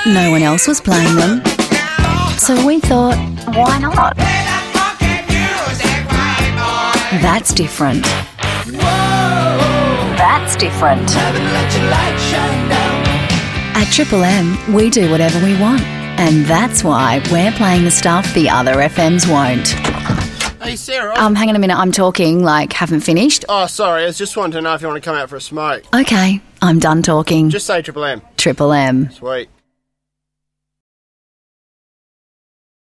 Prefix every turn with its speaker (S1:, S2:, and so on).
S1: No one else was playing them. So we thought, why not? That's different. That's different. At Triple M, we do whatever we want. And that's why we're playing the stuff the other FMs won't.
S2: Hey, Sarah.
S1: Hang on a minute, I'm talking, haven't finished.
S2: Oh, sorry, I was just wanting to know if you want to come out for a smoke.
S1: Okay, I'm done talking.
S2: Just say Triple M.
S1: Triple M.
S2: Sweet.